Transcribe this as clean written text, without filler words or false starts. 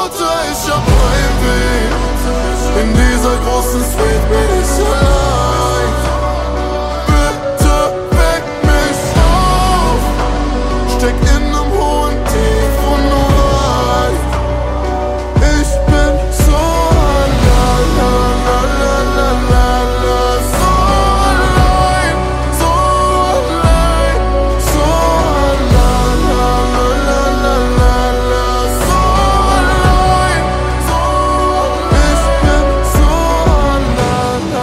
Mutter, ich hab Heimweh. In dieser großen Suite bin ich allein.